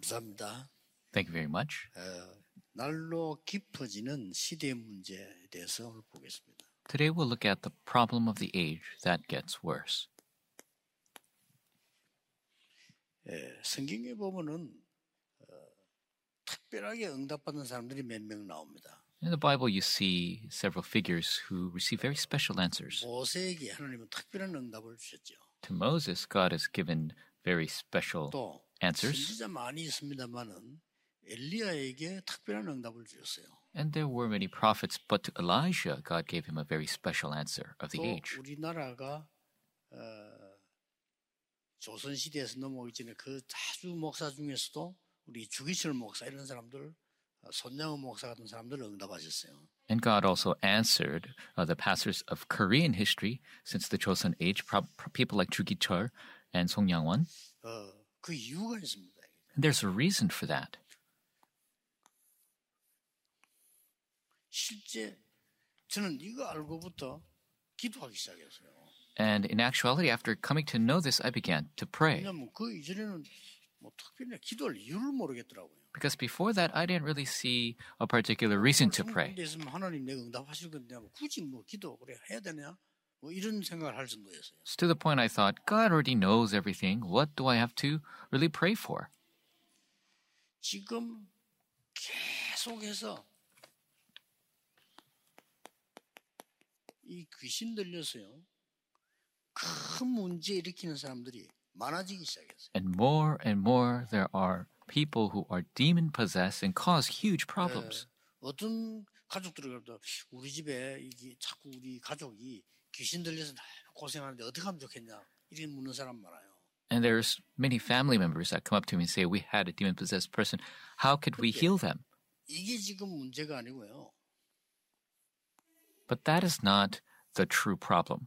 감사합니다. Thank you very much. 날로 깊어지는 시대의 문제에 대해서 오늘 보겠습니다. Today we'll look at the problem of the age that gets worse. 성경에 보면은 특별하게 응답받는 사람들이 몇 명 나옵니다. In the Bible, you see several figures who receive very special answers. 모세에게 하나님은 특별한 응답을 주셨죠. To Moses, God has given very special 또 answers. 선지자 많이 있습니다만은 엘리야에게 특별한 응답을 주셨어요. And there were many prophets, but to Elijah, God gave him a very special answer of the 또 age. 우리나라가 조선 시대에서 넘어오기 전에 그 자주 목사 중에서도 우리 주기철 목사 이런 사람들, 손양호 목사 같은 사람들 응답하셨어요. And God also answered the pastors of Korean history since the Joseon age, people like Chu Gi-chul and Song Yang-won. 그 이유가 있습니다. And there's a reason for that. 실제 저는 이거 알고부터 기도하기 시작했어요. And in actuality, after coming to know this, I began to pray. 왜냐하면 그 이전에는 뭐 특별히 기도할 이유를 모르겠더라고요. Because before that, I didn't really see a particular reason to pray. 있으면 하나님 내가 응답하실 건데 굳이 뭐 기도 그래 해야 되냐? 뭐 이런 생각을 할 정도였어요. So to the point I thought, God already knows everything. What do I have to really pray for? 지금 계속해서 이 귀신 들려서요. 큰 문제 일으키는 사람들이 많아지기 시작했어요. And more there are people who are demon possessed and cause huge problems. 어떤 가족들이 그래도 우리 집에 이게 자꾸 우리 가족이 귀신 들려서 고생하는데 어떻게 하면 좋겠냐 이렇게 묻는 사람 많아요. And there's many family members that come up to me and say, we had a demon possessed person. How could we heal them? 이게 지금 문제가 아니고요. But that is not the true problem.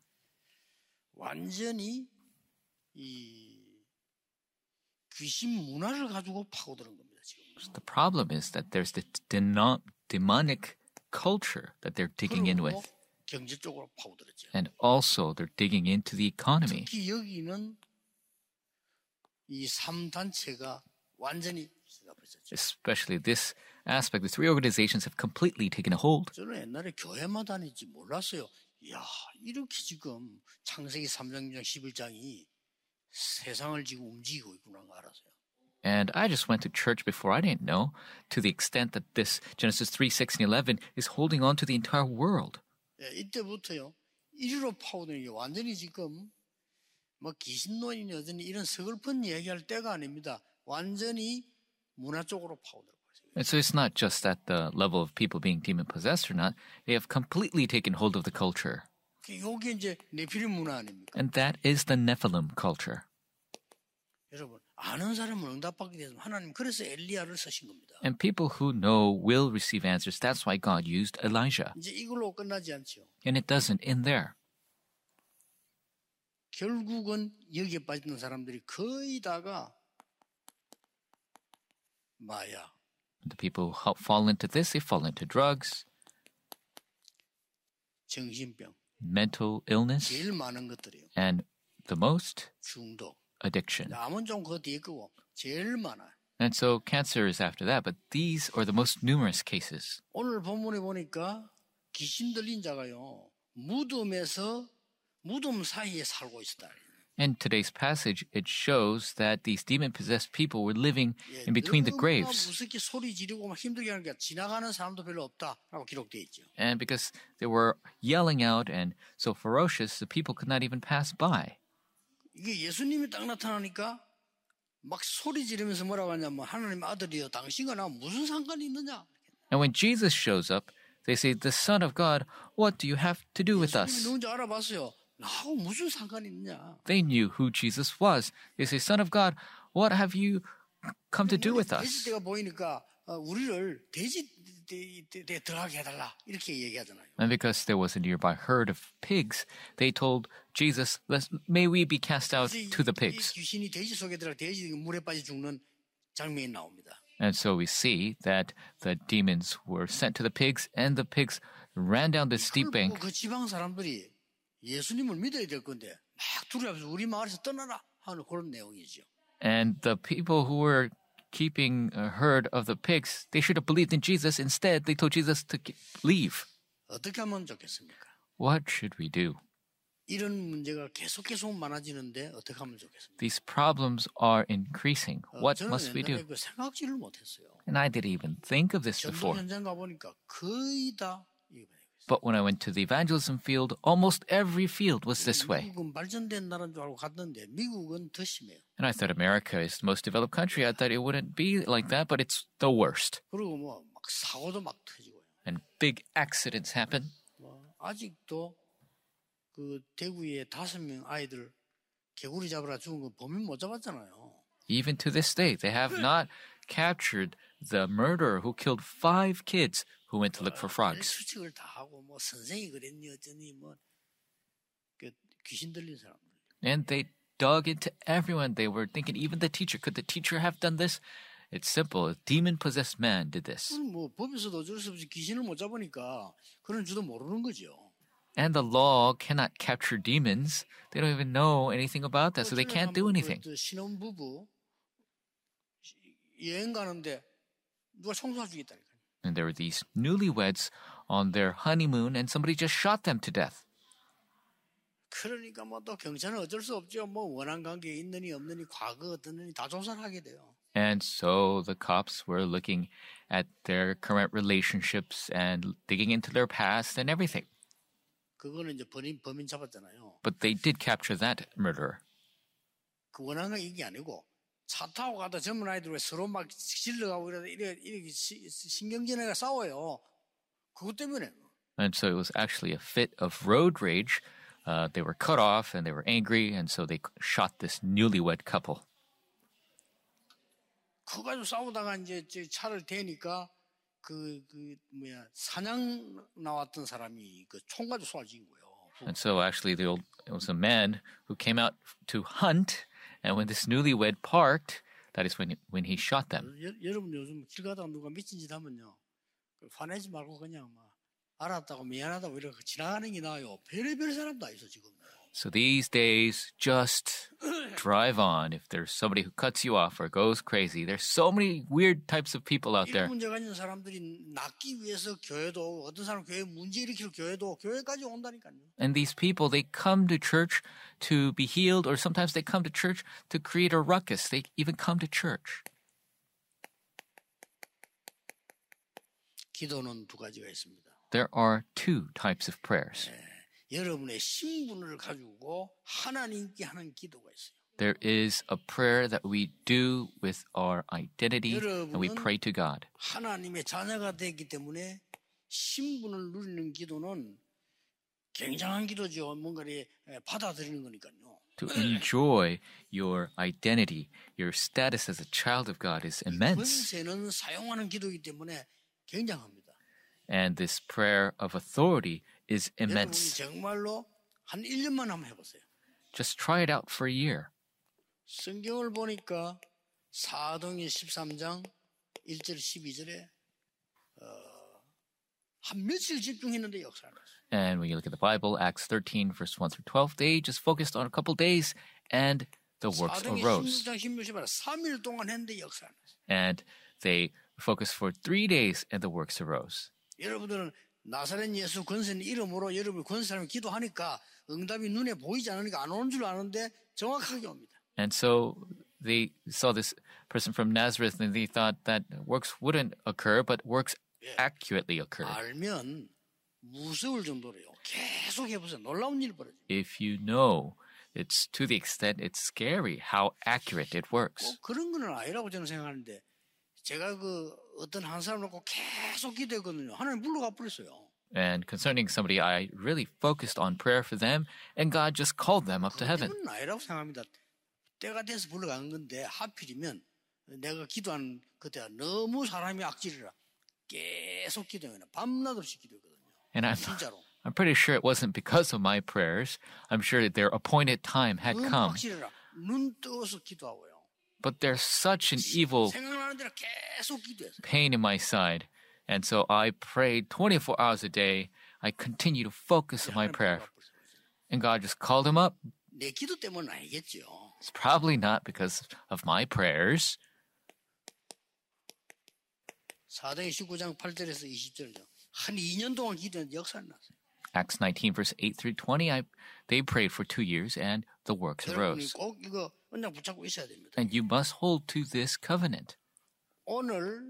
완전히 이 귀신 문화를 가지고 파고드는 겁니다. 지금. The problem is that there's the demonic culture that they're digging in with. 경제적으로 파고들었죠. And also they're digging into the economy. 특히 여기는 이 3단체가 완전히 시작했었죠. Especially this aspect, the three organizations have completely taken a hold. 저는 옛날에 교회만 다니지 몰랐어요. 이야, 이렇게 지금 창세기 3장 11장이 세상을 지금 움직이고 있구나 알았어요. And I just went to church before. I didn't know to the extent that this Genesis 3, 6, and 11 is holding on to the entire world. 예, 이때부터요. 이리로 파고드는 게 완전히 지금 뭐 귀신론이니 어쩌니 이런 서글픈 얘기할 때가 아닙니다. 완전히 문화 쪽으로 파고들고 있어요. And so it's not just at the level of people being demon possessed or not. They have completely taken hold of the culture. 이게 이제 네피림 문화 아닙니까? And that is the Nephilim culture. 여러분 아는 사람은 응답받게 되면 하나님 그래서 엘리야를 쓰신 겁니다. And people who know will receive answers. That's why God used Elijah. 이제 이걸로 끝나지 않죠. And it doesn't end there. 결국은 여기에 빠지는 사람들이 거의 다가 마약, The people who fall into this, they fall into drugs, 정신병, mental illness, 제일 많은 것들이요. and the most, 중독. addiction. 암은 좀 그 뒤에 거고 제일 많아요. And so cancer is after that, but these are the most numerous cases. 오늘 본문에 보니까 귀신 들린 자가요. 무덤 사이에 살고 있었다. In today's passage, it shows that these demon-possessed people were living in between the graves. 무섭게 소리 지르고 막 힘들게 하는 게 지나가는 사람도 별로 없다라고 기록되어 있죠. And because they were yelling out and so ferocious, the people could not even pass by. 이게 예수님이 딱 나타나니까 막 소리 지르면서 뭐라고 하냐면 하나님 아들이여 당신과 나 무슨 상관이 있느냐. And when Jesus shows up, they say, the Son of God, what do you have to do with 예수님이 us? 누군지 알아봤어요. 나하고 무슨 상관이 있느냐. They knew who Jesus was. They say, Son of God, what have you come to do with us? 돼지떼가 보이니까 우리를 돼지떼에 들어가게 해달라 이렇게 얘기하잖아요. And because there was a nearby herd of pigs, they told Jesus, may we be cast out to the pigs. 이 귀신이 돼지 속에 들어가 돼지 물에 빠져 죽는 장면이 나옵니다. And so we see that the demons were sent to the pigs, and the pigs ran down the steep bank. 그 지방 사람들이 예수님을 믿어야 될 건데 막 두려워서 우리 마을에서 떠나라 하는 그런 내용이죠. And the people who were keeping a herd of the pigs, they should have believed in Jesus. Instead, they told Jesus to leave. 어떻게 하면 좋겠습니까? What should we do? 이런 문제가 계속 많아지는데 어떻게 하면 좋겠습니까? These problems are increasing. What 저는 must we 옛날에 do? 그 생각지를 못했어요. And I didn't even think of this 전도 before. 현장 가보니까 거의 다 이거 있어요. But when I went to the evangelism field, almost every field was this way. 미국은 발전된 나라인 줄 알고 갔는데 미국은 더 심해요. And I thought America is the most developed country. I thought it wouldn't be like that, but it's the worst. 그리고 뭐 막 사고도 막 터지고요. And big accidents happen. 아직도 그 대구에 5명 아이들 개구리 잡으라 죽은 거 범인 못 잡았잖아요. Even to this day, they have not captured the murderer who killed 5 kids who went to look for frogs. 추측을 다 하고 뭐 선생이 그랬니 어쩌니 뭐 그 귀신 들린 사람들. And they dug into everyone. They were thinking, even the teacher. Could the teacher have done this? It's simple. A demon-possessed man did this. 뭐 법에서도 어쩔 수 없이 귀신을 못 잡으니까 그런 줄도 모르는 거죠. And the law cannot capture demons. They don't even know anything about that, so they can't do anything. 신혼 부부 여행 가는데 누가 총쏴 죽였다니까. And there were these newlyweds on their honeymoon, and somebody just shot them to death. 그러니까 뭐 또 경찰은 어쩔 수 없죠. 뭐 원한 관계 있느니 없느니 과거 어떠느니 다 조사를 하게 돼요. And so the cops were looking at their current relationships and digging into their past and everything. 그거는 이제 범인 잡았잖아요. But they did capture that murderer. 그 원한 건 이게 아니고 차 타고 가다 젊은 아이들 왜 서로 막 질러가고 이렇게 신경전에가 싸워요. 그것 때문에. And so it was actually a fit of road rage. They were cut off and they were angry, and so they shot this newlywed couple. 그거 가지고 싸우다가 이제 차를 대니까 사냥 나왔던 사람이 그 총 가지고 쏴 죽인 거예요. And so actually it was a man who came out to hunt, and when this newlywed parked, that is when he shot them. 여러분 요즘 길 가다가 누가 미친 짓 하면요. 화내지 말고 그냥 막 알았다고 미안하다고 이렇게 지나가는 게 나아요. 별의별 사람 다 있어 지금. So these days, just drive on. If there's somebody who cuts you off or goes crazy, there's so many weird types of people out there. 이런 문제가 있는 사람들이 낫기 위해서 교회도 어떤 사람 교회 문제 일으킬 교회까지 온다니까요. And these people, they come to church to be healed, or sometimes they come to church to create a ruckus. They even come to church. 기도는 2가지가 있습니다. There are 2 types of prayers. 여러분의 신분을 가지고 하나님께 하는 기도가 있어요. There is a prayer that we do with our identity, and we pray to God. 하나님의 자녀가 되기 때문에 신분을 누리는 기도는 굉장한 기도죠. 뭔가를 받아들이는 거니까요. To enjoy your identity, your status as a child of God is immense. 권세는 사용하는 기도이기 때문에 굉장합니다. And this prayer of authority is 여러분이 immense. 정말로 한 1년만 한번 해보세요. Just try it out for a year. 성경을 보니까 사도행전 13장 1절 12절에 한 며칠 집중했는데 역사를 했어요. And when you look at the Bible, Acts 13, verse 1 through 12, they just focused on a couple days and the works arose. 16장 16절 3일 동안 했는데 역사를 했어요. And they focused for 3 days and the works arose. 여러분들은 나사렛 예수 권세는 이름으로 여러분이 권세하면 기도하니까 응답이 눈에 보이지 않으니까 안 오는 줄 아는데 정확하게 옵니다. And so they saw this person from Nazareth and they thought that works wouldn't occur, but works accurately occurred. 알면 무서울 정도로요. 계속 해보세요. 놀라운 일 벌어져요. If you know, it's to the extent it's scary how accurate it works. 꼭 그런 건 아니라고 저는 생각하는데 제가 어떤 한 사람을 꼭 계속 기도했거든요. 하나님 불러가 버렸어요. And concerning somebody, I really focused on prayer for them, and God just called them up to heaven. 그건 아니라고 생각합니다. 때가 돼서 불러간 건데 하필이면 내가 기도한 그때가 너무 사람이 악질이라 계속 기도해요. 밤낮 없이 기도했거든요. And 진짜로. I'm pretty sure it wasn't because of my prayers. I'm sure that their appointed time had 너무 come. 악질이라 눈 떠서 기도하고요. But there's such an evil 생각나는 대로 계속 기도했어요. pain in my side. And so I prayed 24 hours a day. I continue to focus on my prayer. And God just called him up. 내 기도 때문은 아니겠죠. It's probably not because of my prayers. 사도행 19장 8절에서 20절이죠. 한 2년 동안 기도했는데 역사는 났어요. Acts 19, verse 8 through 20, they prayed for 2 years and the works 여러분이 arose. 꼭 이거 언약 붙잡고 있어야 됩니다. And you must hold to this covenant. 오늘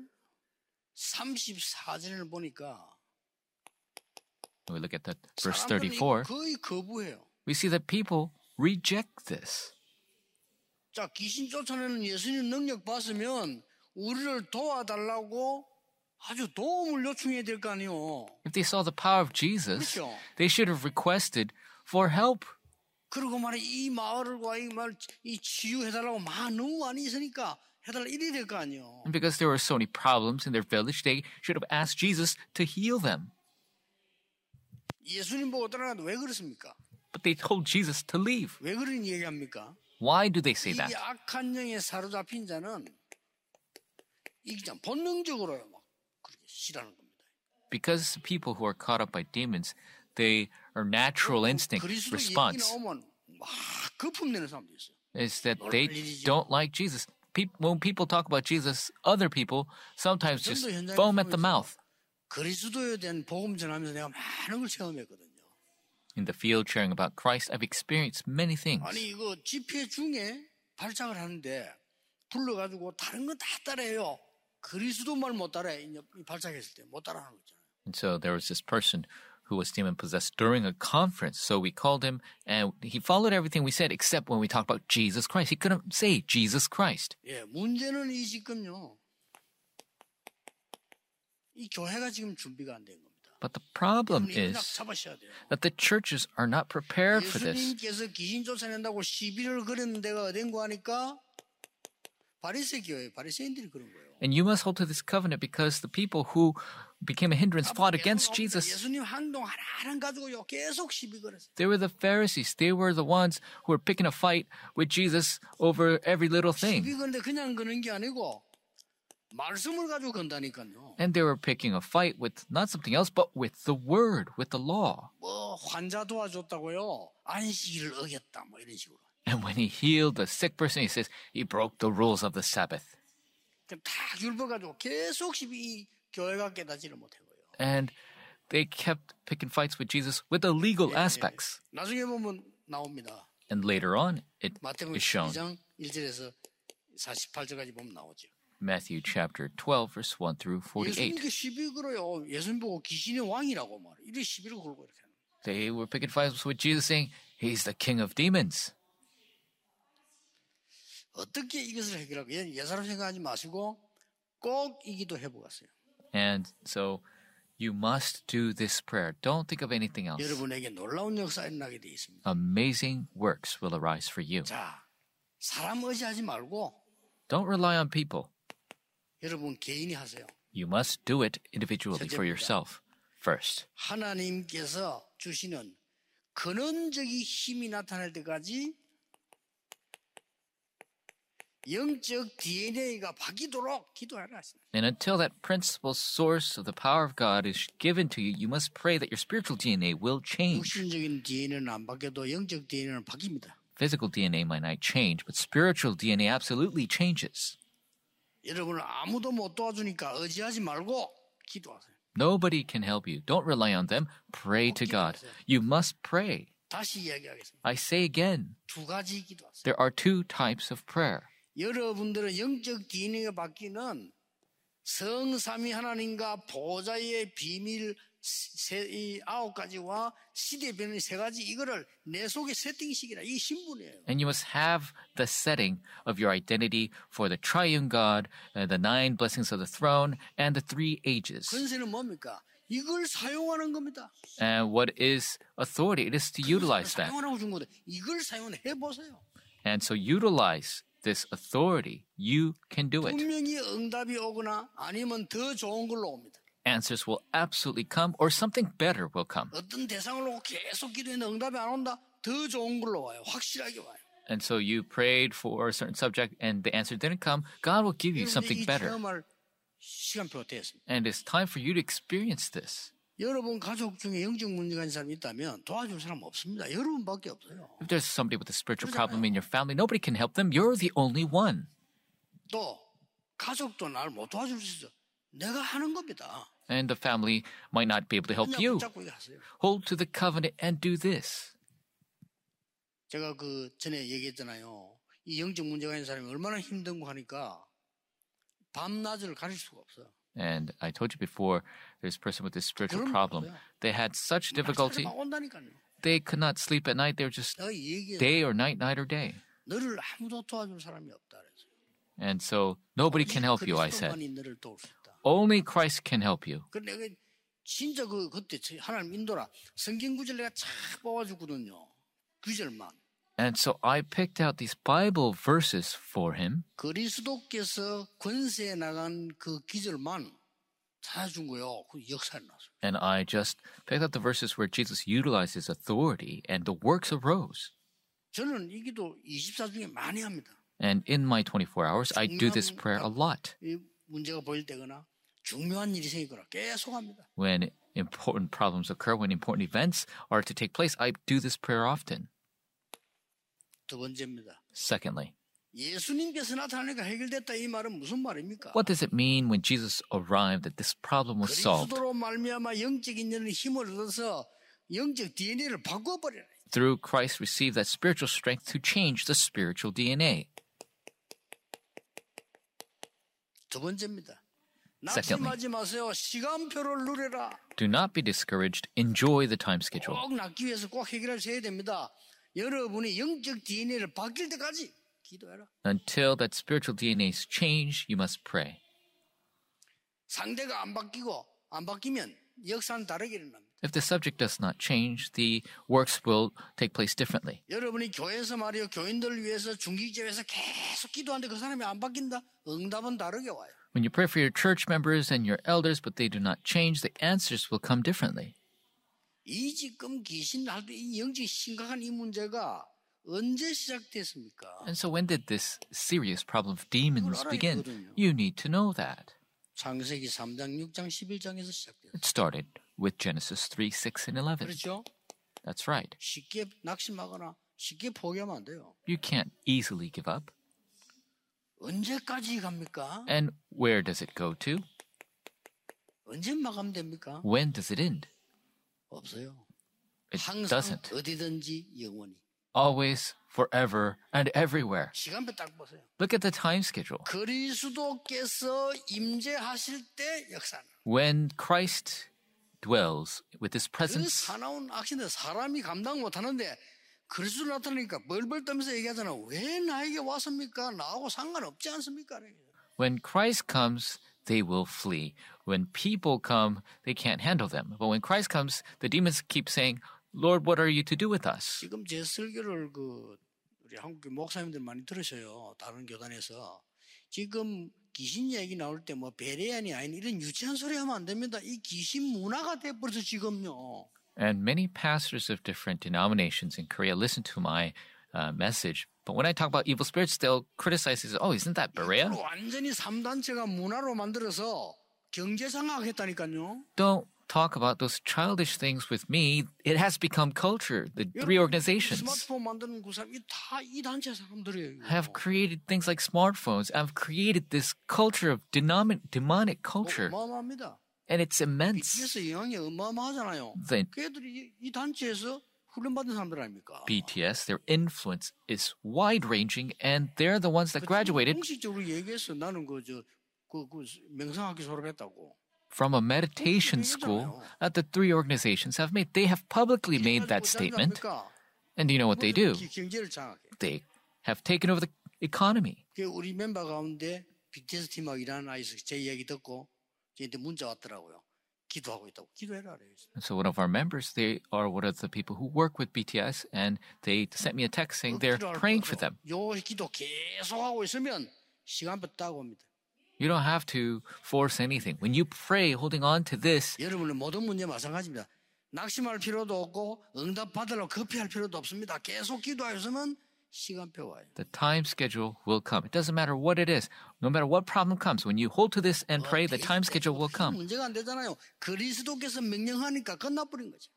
34절을 보니까 When we look at that verse 사람들은 34, 거의 거부해요. we see that people reject this. 자, 귀신 쫓아내는 예수님 능력 봤으면 우리를 도와달라고 아주 도움을 요청해야 될 거 아니에요. If they saw the power of Jesus, 그렇죠. they should have requested for help. 그리고 말해 이 마을과 이 치유해달라고 너무 많이 있으니까 해달라 이래야 될 거 아니에요. And because there were so many problems in their village, they should have asked Jesus to heal them. 예수님 보고 떠나가는데 왜 그렇습니까? But they told Jesus to leave. 왜 그런 얘기합니까? Why do they say 이 that? 악한 영에 사로잡힌 자는 이 그냥 본능적으로요 막 그렇게 싫어하는 겁니다. Because people who are caught up by demons, they are natural instinct 그리스도 얘기 response 나오면 막 거품 내는 사람도 있어요. is that they don't like Jesus. When people talk about Jesus, other people sometimes just foam at the mouth. 그리스도에 대한 복음 전하면서 내가 많은 걸 체험했거든요. In the field sharing about Christ, I've experienced many things. 아니 이거 집회 중에 발작을 하는데 불러가지고 다른 건 다 따라해요. 그리스도 말 못 따라해. 이 발작했을 때 못 따라하는 거 있잖아요. And so there was this person who was demon possessed during a conference. So we called him and he followed everything we said except when we talked about Jesus Christ. He couldn't say Jesus Christ. 예, 문제는 이 지금요. 이 교회가 지금 준비가 안 된 겁니다. But the problem 여러분이 is 잡으셔야 돼요. that the churches are not prepared for this. 예수님께서 귀신 쫓아낸다고 시비를 거리는 데가 어딘 거 하니까 바리새 교회, 바리새인들이 그런 거예요. And you must hold to this covenant because the people who became a hindrance fought against Jesus. 예수님 행동 하나하나 가지고요 계속 시비 걸었어요. They were the Pharisees. They were the ones who were picking a fight with Jesus over every little 시비 thing. 거는데 그냥 거는 게 아니고 말씀을 가지고 건다니까요. And they were picking a fight with not something else, but with the word, with the law. 뭐 환자 도와줬다고요. 안식일을 어겼다 뭐 이런 식으로. And when he healed the sick person, he says he broke the rules of the Sabbath. 다 율법 가지고 계속 시비 이 교회가 깨닫지를 못한 거예요. And they kept picking fights with Jesus with the legal aspects. 나중에 보면 나옵니다. And later on, it 마태복음 is shown. 12장 1절에서 48절까지 보면 나오죠. Matthew chapter 12, verse 1 through 48. 예수님께 시비 걸어요. 예수님 보고 귀신의 왕이라고 말해. 이래 시비를 걸고 이렇게 하는 거예요. They were picking fights with Jesus saying, he's the king of demons. 어떻게 이것을 해결하고 예사로 생각하지 마시고 꼭 이 기도 해보았어요. And so you must do this prayer. Don't think of anything else. 여러분에게 놀라운 역사가 일어나게 되어 있습니다. Amazing works will arise for you. 자, 사람 의지하지 말고 Don't rely on people. 여러분 개인이 하세요. You must do it individually for yourself first. 하나님께서 주시는 근원적인 힘이 나타날 때까지 영적 DNA가 바뀌도록 기도하라. And until that principal source of the power of God is given to you, you must pray that your spiritual DNA will change. 육신적인 DNA는 안 바뀌어도 영적 DNA는 바뀝니다. Physical DNA might not change, but spiritual DNA absolutely changes. 여러분을 아무도 못 도와주니까 의지하지 말고 기도하세요. Nobody can help you. Don't rely on them. Pray to God. You must pray. 다시 이야기하겠습니다. I say again, 두 가지 기도하세요. there are two types of prayer. 여러분들은 영적 DNA가 바뀌는 성삼위 하나님과 보좌의 비밀 이 9가지와 시대 변의 3가지 이거를 내 속에 세팅시키라. 이 신분이에요. And you must have the setting of your identity for the triune God, the 9 blessings of the throne, and the 3 ages. 권세는 뭡니까? 이걸 사용하는 겁니다. And what is authority? It is to utilize that. 사용하라고 준 건데 이걸 사용해 보세요. And so utilize this authority. You can do it. 분명히 응답이 오거나 아니면 더 좋은 걸로 옵니다. Answers will absolutely come or something better will come. 어떤 대상을 놓고 계속 기도했는데 응답이 안 온다? 더 좋은 걸로 와요. 확실하게 와요. And so you prayed for a certain subject and the answer didn't come. God will give you something 이 better. 체험할 시간표가 되었습니다. And it's time for you to experience this. 여러분 가족 중에 영적 문제가 있는 사람이 있다면 도와줄 사람 없습니다. 여러분밖에 없어요. If there's somebody with a spiritual problem in your family, nobody can help them. You're the only one. 또 가족도 나를 못 도와줄 수 있어. 내가 하는 겁니다. And the family might not be able to help 그냥 you. 붙잡고 이거 하세요. Hold to the covenant and do this. 제가 그 전에 얘기했잖아요. 이 영적 문제가 있는 사람이 얼마나 힘든 거 하니까 밤낮을 가릴 수가 없어요. And I told you before, there's a person with this spiritual 그럼 problem. 뭐야? They had such difficulty. 막 온다니까요. They could not sleep at night. They were just 내가 얘기해. day or night, night or day. 너를 아무도 도와줄 사람이 없다 그랬어요. And so nobody can help you, I said. 그리스도만이 너를 도울 수 있다. Only Christ can help you. 그래 내가 진짜 그때 하나님 인도라 성경 구절 내가 쫙 뽑아주거든요. 구절만. And so I picked out these Bible verses for him. 그리스도께서 권세에 나간 그 기절만 찾아준 거요. 그 역사에 나서. And I just picked out the verses where Jesus utilized his authority and the works arose. 저는 이 기도 24 중에 많이 합니다. And in my 24 hours, I do this prayer a lot. 이 문제가 보일 때거나 중요한 일이 생기거나 계속 합니다. When important problems occur, when important events are to take place, I do this prayer often. 두 번째입니다. Secondly, 예수님께서 나타나니까 해결됐다 이 말은 무슨 말입니까? what does it mean when Jesus arrived that this problem was solved? 그리스도로 말미암아 영적인 일은 힘을 얻어서 영적 DNA를 바꿔버려라. Through Christ, receive that spiritual strength to change the spiritual DNA. 두 번째입니다. Secondly. 낙심하지 마세요. 시간표를 누려라. Do not be discouraged. Enjoy the time schedule. 꼭 낫기 위해서 꼭 해결하셔야 됩니다. 여러분이 영적 DNA를 바뀔 때까지 기도해라. Until that spiritual DNA is changed, you must pray. 상대가 안 바뀌면 역사는 다르게 일어납니다. If the subject does not change, the works will take place differently. 여러분이 교회에서 말이요 교인들을 위해서 중기제에서 계속 기도하는데 그 사람이 안 바뀐다? 응답은 다르게 와요. When you pray for your church members and your elders, but they do not change, the answers will come differently. 이 지금 귀신 할 때 이 영적 심각한 이 문제가 언제 시작됐습니까? And so when did this serious problem of demons 그걸 알아야 begin? 되거든요. You need to know that. 창세기 3장, 6장, 11장에서 시작됐어요. It started with Genesis 3, 6, and 11. 그렇죠? That's right. 쉽게 낙심하거나 쉽게 포기하면 안 돼요. You can't easily give up. 언제까지 갑니까? And where does it go to? 언제 마감됩니까? When does it end? 없어요. It 항상 doesn't. 어디든지 영원히. Always, forever, and everywhere. 시간표 딱 보세요. Look at the time schedule. 그리스도께서 임재하실 때 역사는. When Christ dwells with his 그 presence, 사나운 악신들 사람이 감당 못하는데 그리스도 나타나니까 벌벌 떨면서 얘기하잖아. 왜 나에게 왔습니까? 나하고 상관없지 않습니까? when Christ comes, they will flee. When people come, they can't handle them. But when Christ comes, the demons keep saying, Lord, what are you to do with us? 지금 제 설교를 우리 한국 목사님들 많이 들으셔요. 다른 교단에서. 지금 귀신 얘기 나올 때 뭐 베레안이 아닌 이런 유치한 소리 하면 안 됩니다. 이 귀신 문화가 돼버려서 지금요. And many pastors of different denominations in Korea listen to my message. But when I talk about evil spirits, they'll criticize it. Oh, isn't that Berea? 완전히 3단체가 문화로 만들어서 경제장악했다니까요. Don't talk about those childish things with me. It has become culture. The three organizations 스마트폰 만드는 그 사람이 다 이 단체 사람들이에요. have created things like smartphones, have created this culture of demonic culture. 어마어마합니다. And it's immense. BTS 영향이 어마어마하잖아요. The 걔들이 이 단체에서 훈련받은 사람들 아닙니까? BTS, their influence is wide-ranging, and they're the ones that graduated 공식적으로 얘기했어. 나는 그 명상학교 졸업했다고. from a meditation school that the three organizations have made. They have publicly made that statement. And do you know what they do? 경제를 장악해. They have taken over the economy. 우리 멤버 가운데 BTS 팀하고 일하는 아이서 제 얘기 듣고 저한테 문자 왔더라고요. 기도하고 있다고. 기도해라 그래요. And so one of our members, they are one of the people who work with BTS, and they sent me a text saying they're praying for them. 요 기도 계속 하고 있으면 시간표 따고 옵니다. You don't have to force anything. When you pray, holding on to this, 여러분의 모든 문제 마찬가지입니다. 낙심할 필요도 없고 응답 받으려고 급히할 필요도 없습니다. 계속 기도하시면 시간표 와요. the time schedule will come. It doesn't matter what it is. No matter what problem comes, when you hold to this and pray, the time schedule will come. 문제가 안 되잖아요. 그리스도께서 명령하니까 끝나버린 거죠.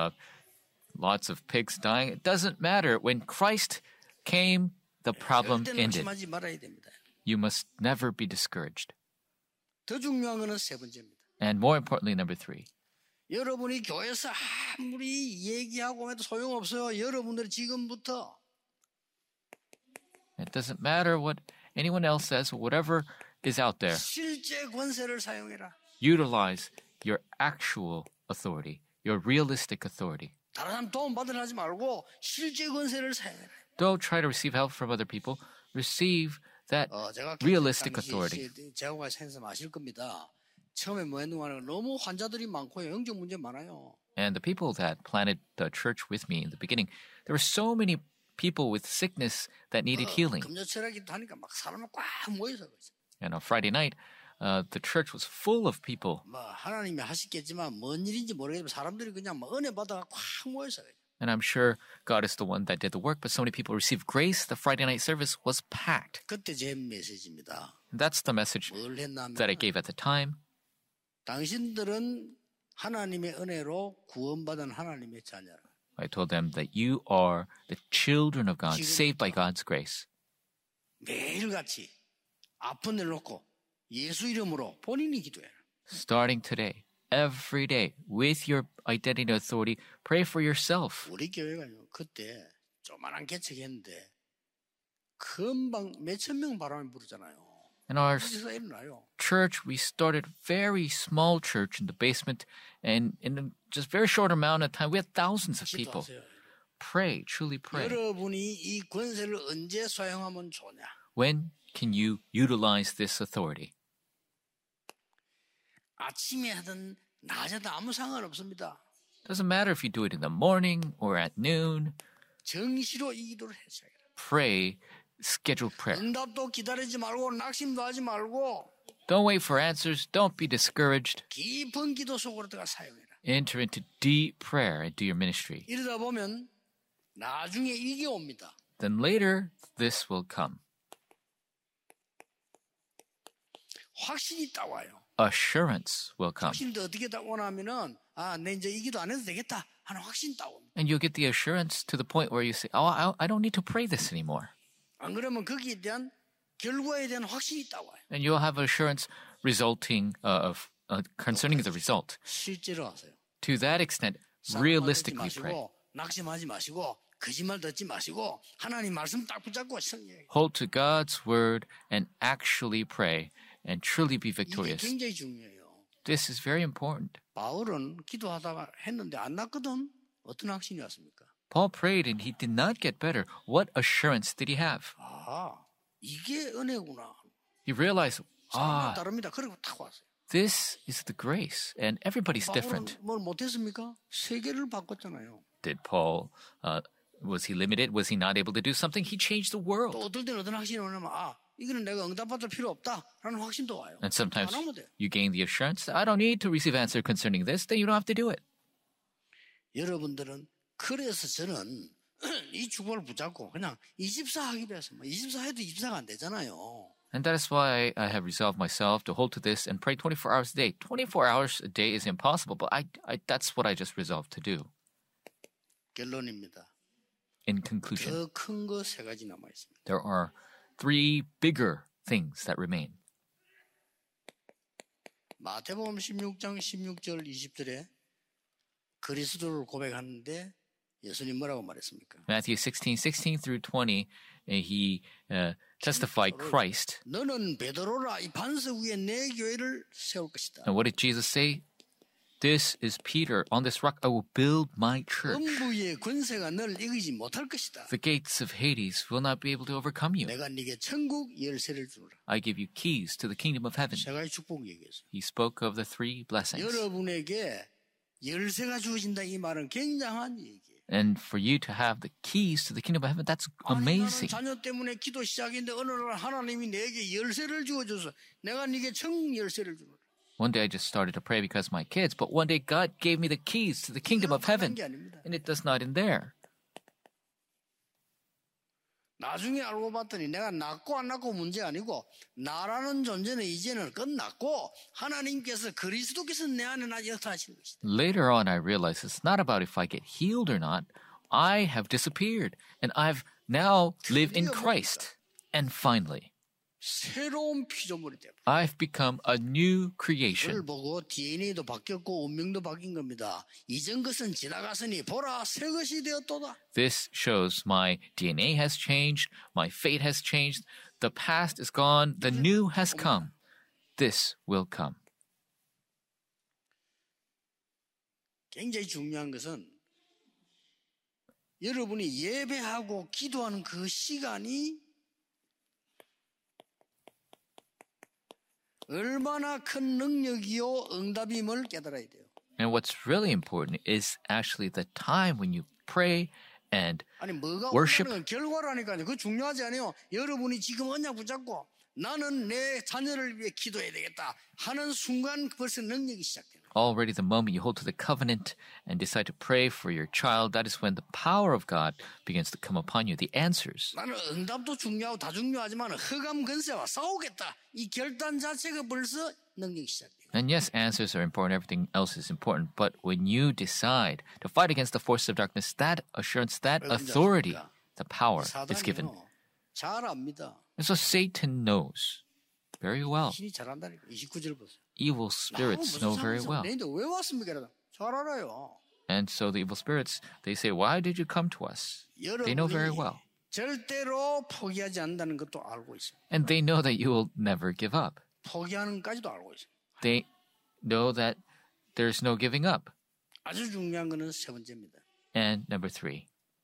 Lots of pigs dying. It doesn't matter. When Christ came, the problem 절대 ended. 낙심하지 말아야 됩니다. You must never be discouraged. 더 중요한 것은 세 번째입니다. And more importantly, number 3. 여러분이 교회에서 아무리 얘기하고 해도 소용없어요. 여러분들이 지금부터 It doesn't matter what anyone else says, whatever is out there. 실제 권세를 사용해라. Utilize your actual authority, your realistic authority. 다른 사람 도움 받으려 하지 말고 실제 권세를 사용해라. Don't try to receive help from other people. Receive that 제가 realistic authority. 제가 생선 아실 겁니다. 처음에 뭐 했는가 하면 너무 환자들이 많고요. 영적 문제 많아요. And the people that planted the church with me in the beginning, there were so many people with sickness that needed healing. 금요철학기도 하니까 막 사람을 꽉 모여서 그러죠. And on Friday night, the church was full of people. 뭐 하나님이 하시겠지만 뭔 일인지 모르겠지만 사람들이 그냥 막 은혜 받아가 꽉 모여서 그러죠. And I'm sure God is the one that did the work, but so many people received grace. The Friday night service was packed. 그때 제 메시지입니다. And that's the message 뭘 했냐면 that I gave at the time. 당신들은 하나님의 은혜로 구원받은 하나님의 자녀라. I told them that you are the children of God, saved by God's grace. 매일같이 아픈 일 놓고 예수 이름으로 본인이 기도해라. Starting today, every day, with your identity and authority, pray for yourself. 우리 교회가요. 그때 조만한 개척했는데 금방 몇천 명 바람이 부르잖아요. In our 그래서 일어나요. church, we started very small church in the basement, and in a just very short amount of time, we had thousands of people. 기도하세요. Pray, truly pray. 여러분이 이 권세를 언제 사용하면 좋냐? When can you utilize this authority? 아침에 하든 낮에든 아무 상관없습니다. Doesn't matter if you do it in the morning or at noon. 정시로 이 기도를 해줘야 돼요. Pray, scheduled prayer. 응답도 기다리지 말고 낙심도 하지 말고 Don't wait for answers. Don't be discouraged. 깊은 기도 속으로 들어가 사용해라. Enter into deep prayer and do your ministry. 이러다 보면 나중에 이게 옵니다. Then later, this will come. 확신이 딱 와요. Assurance will come. 확신도 어떻게 딱 오냐면은 내 이제 이 기도 안 해도 되겠다 하는 확신 딱 옵니다. And you'll get the assurance to the point where you say, oh, I don't need to pray this anymore. 안 그러면 거기에 대한 결과에 대한 확신이 딱 와요. And you'll have assurance resulting concerning the result. 실제로 하세요. To that extent, 듣지 realistically pray. 마시고 낙심하지 마시고 거짓말 듣지 마시고 하나님 말씀 딱 붙잡고 성령. Hold to God's word and actually pray and truly be 이게 victorious. 굉장히 중요해요. This is very important. 바울은 기도하다가 했는데 안 낫거든. 어떤 확신이 왔습니까? Paul prayed and he did not get better. What assurance did he have? 이게 은혜구나. He realized, 다릅니다. 그리고 탁 왔어요. this is the grace and everybody's different. 바울은 뭘 못했습니까? 세계를 바꿨잖아요. Did Paul, was he limited? Was he not able to do something? He changed the world. 또 어떨 때는 어떤 확신이 오냐면 이거는 내가 응답받을 필요 없다라는 확신도 와요. And sometimes 안 하면 돼요. you gain the assurance that I don't need to receive answer concerning this, then you don't have to do it. 여러분들은 그래서 저는 이 축복을 붙잡고 그냥 24 하기로 했어요. 24 해도 24가 안 되잖아요. And that is why I have resolved myself to hold to this and pray 24 hours a day. 24 hours a day is impossible, but that's what I just resolved to do. 결론입니다. In conclusion, 더 큰 거 세 가지 남아 있습니다. there are 3 bigger things that remain. 마태복음 16장 16절 20절에 그리스도를 고백하는데 예수님 뭐라고 말했습니까? Matthew 16 through 20, he testified Christ. 너는 베드로라 이 반석 위에 내 교회를 세울 것이다. And what did Jesus say? This is Peter. On this rock I will build my church. 음부의 권세가 너를 이기지 못할 것이다. The gates of Hades will not be able to overcome you. 내가 네게 천국 열쇠를 주노라. I give you keys to the kingdom of heaven. 세 가지 축복 얘기했어요. He spoke of the 3 blessings. 여러분에게 열쇠가 주어진다 이 말은 굉장한 얘기예요. And for you to have the keys to the kingdom of heaven, that's amazing. 나는 자녀 때문에 기도 시작인데 어느 날 하나님이 내게 열쇠를 주어줘서 내가 네게 천국 열쇠를 주노라. One day I just started to pray because of my kids, but one day God gave me the keys to the kingdom of heaven. And it does not end there. 나중에 알고 봤더니 내가 낫고 안 낫고 문제 아니고 나라는 존재는 이제는 끝났고 하나님께서 그리스도께서 내 안에 나 역사하시는 것이다. Later on I realized it's not about if I get healed or not. I have disappeared and I've now lived in Christ. And finally, 새로운 피조물이 되어. I've become a new 그걸 creation. 보고 DNA도 바뀌었고 운명도 바뀐 겁니다. 이전 것은 지나갔으니 보라 새 것이 되었도다. This shows my DNA has changed, my fate has changed, the past is gone, the new has come. This will come. 굉장히 중요한 것은 여러분이 예배하고 기도하는 그 시간이 얼마나 큰 능력이요 응답임을 깨달아야 돼요. And what's really important is actually the time when you pray and 아니 뭐가 worship. 오는 건 결과라니까요. 그거 중요하지 않아요. 여러분이 지금 언약 붙잡고 나는 내 자녀를 위해 기도해야 되겠다 하는 순간 벌써 능력이 시작돼요. Already the moment you hold to the covenant and decide to pray for your child, that is when the power of God begins to come upon you, the answers. 나는 응답도 중요하고 다 중요하지만 흑암 근세와 싸우겠다. 이 결단 자체가 벌써 능력이 시작돼요. And yes, answers are important, everything else is important, but when you decide to fight against the forces of darkness, that assurance, that authority, the power is given. 사단이요. 잘 압니다. And so Satan knows very well. 신이 잘 안다니까. 29절 보세요. Evil spirits know very well. 근데 왜 왔습니까? 이러다. 잘 알아요. And so the evil spirits, they say, why did you come to us? They know very well. 절대로 포기하지 않는다는 것도 알고 있어요. And they know that you will never give up. 포기하는 것까지도 알고 있어요. They know that there's no giving up. 아주 중요한 것은 세 번째입니다. And number 3,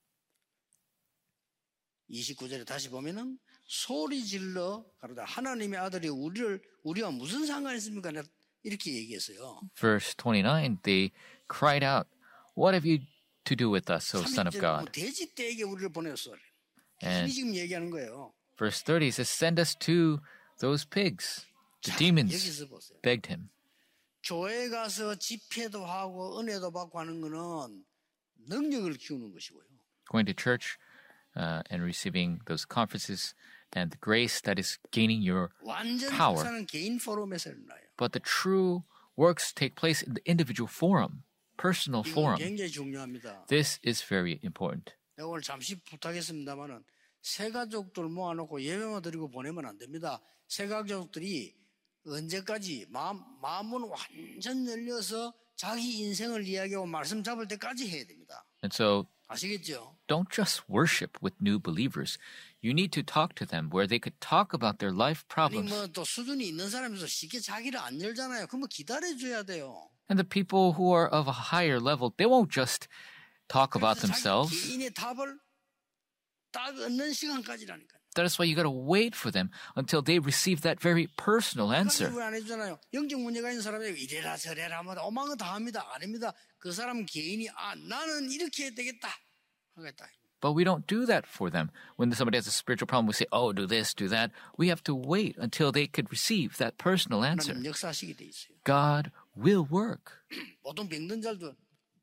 29절에 다시 보면은 소리 질러 가로다 하나님의 아들이 우리와 무슨 상관이 있습니까? 이렇게 얘기했어요. verse 29, they cried out, what have you to do with us, O Son of God? 돼지 떼에게 우리를 보냈어. And 이 지금 얘기하는 거예요. verse 30 says, send us to those pigs. The demons 여기서 보세요. begged him. 교회 가서 집회도 하고 은혜도 받고 하는 거는 능력을 키우는 것이고요. Going to church and receiving those conferences and the grace that is gaining your 완전 power. 역사는 개인 포럼에서 일어나요. But the true works take place in the individual forum, personal 이건 forum. 굉장히 중요합니다. This is very important. 내가 오늘 잠시 부탁했습니다만은 새 가족들 모아놓고 예배만 드리고 보내면 안 됩니다. 새 가족들이 언제까지 마음은 완전 열려서 자기 인생을 이야기하고 말씀 잡을 때까지 해야 됩니다. And so 아시겠죠? don't just worship with new believers. You need to talk to them where they could talk about their life 아니 problems. 뭐 또 수준이 있는 사람에서 쉽게 자기를 안 열잖아요. 그러면 기다려줘야 돼요. And the people who are of a higher level, they won't just talk about 그래서 themselves. 자기 개인의 답을 딱 얻는 시간까지라니까요. That is why you got to wait for them until they receive that very personal answer. 왜안 해주잖아요. 영적 문제가 있는 사람이 이래라 저래라 하면 오만 거 다 합니다. 아닙니다. 그 사람 개인이 나는 이렇게 해야 되겠다 하겠다. But we don't do that for them. When somebody has a spiritual problem, we say, oh, do this, do that. We have to wait until they could receive that personal answer. 하나님 역사하시게 돼 있어요. God will work. 보통 병든 자도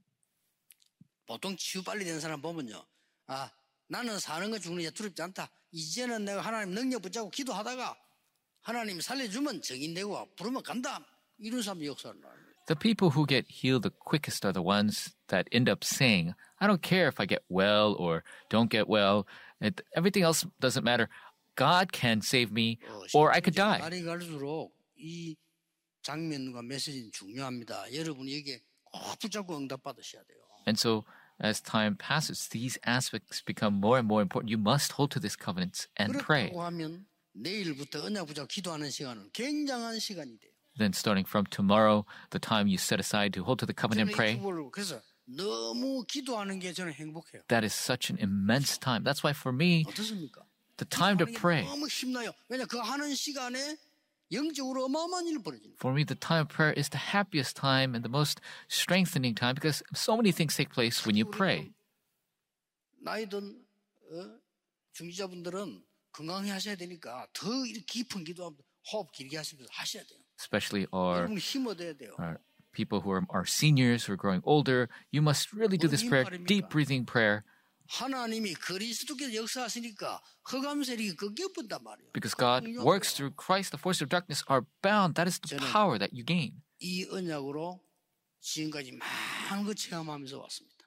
보통 치유 빨리 되는 사람 보면요. 나는 사는 거 죽는 게 두렵지 않다. 이제는 내가 하나님 능력 붙잡고 기도하다가 하나님 살려주면 정인되고 부르면 간다. 이런 사람 역사를 나요. The people who get healed the quickest are the ones that end up saying, I don't care if I get well or don't get well. Everything else doesn't matter. God can save me or I could die. 날이 갈수록 이 장면과 메시지는 중요합니다. 여러분이 여기에 꼭 붙잡고 응답받으셔야 돼요. And so as time passes, these aspects become more and more important. You must hold to these covenants and pray. 그렇다고 하면 내일부터 언약 붙잡고 기도하는 시간은 굉장한 시간이 돼요. Then starting from tomorrow, the time you set aside to hold to the covenant and pray, 그래서 너무 기도하는 게 저는 행복해요. that is such an immense time. That's why for me, 어떻습니까? the time to 기도하는 게 pray, 너무 힘나요. 왜냐 그 하는 시간에 영적으로 어마어마한 일이 벌어집니다. for me, the time of prayer is the happiest time and the most strengthening time because so many things take place when you pray. 나이 든 중지자분들은 건강히 하셔야 되니까 더 이렇게 깊은 기도하면 호흡 길게 하시면서 하셔야 돼요. Especially our 여러분 힘 얻어야 돼요. people who are seniors, who are growing older, you must really do this prayer, deep breathing prayer, 하나님이 그리스도께서 역사하시니까 흑암 세력이 꺾여 본단 말이에요. because God works through Christ. The forces of darkness are bound. That is the power that you gain. 이 언약으로 지금까지 많은 거 체험하면서 왔습니다.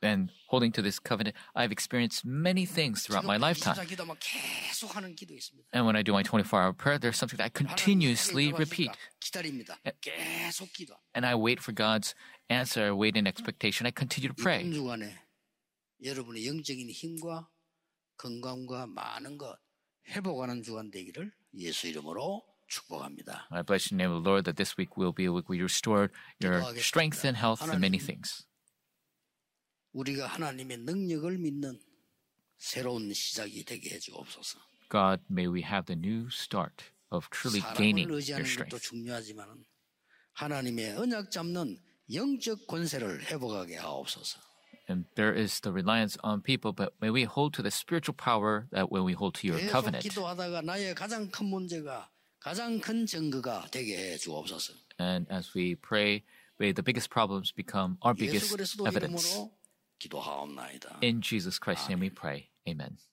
and holding to this covenant, I've experienced many things throughout my lifetime. 24 기도하면 계속 하는 기도 있습니다. And when I do my 24-hour prayer, there's something that I continuously repeat. 기다립니다. 계속 기도. And I wait for God's answer, I wait in expectation. I continue to pray. 이번 주간에 여러분의 영적인 힘과 건강과 많은 것 회복하는 주간 되기를 예수 이름으로 축복합니다. I bless your name, Lord, that this week will be a week where you restore your strength and health and many things. 우리가 하나님의 능력을 믿는 새로운 시작이 되게 해주옵소서. God, may we have the new start of truly gaining 사람을 your 의지하는 것도 strength. 중요하지만 하나님의 언약 잡는 영적 권세를 회복하게 하옵소서. And there is the reliance on people, but may we hold to the spiritual power that when we hold to your 계속 covenant. 기도하다가 나의 가장 큰 문제가 가장 큰 증거가 되게 해 주옵소서. And as we pray, may the biggest problems become our 예수 biggest 그리스도 evidence. 이름으로 기도하옵나이다. In Jesus Christ's name we pray. Amen.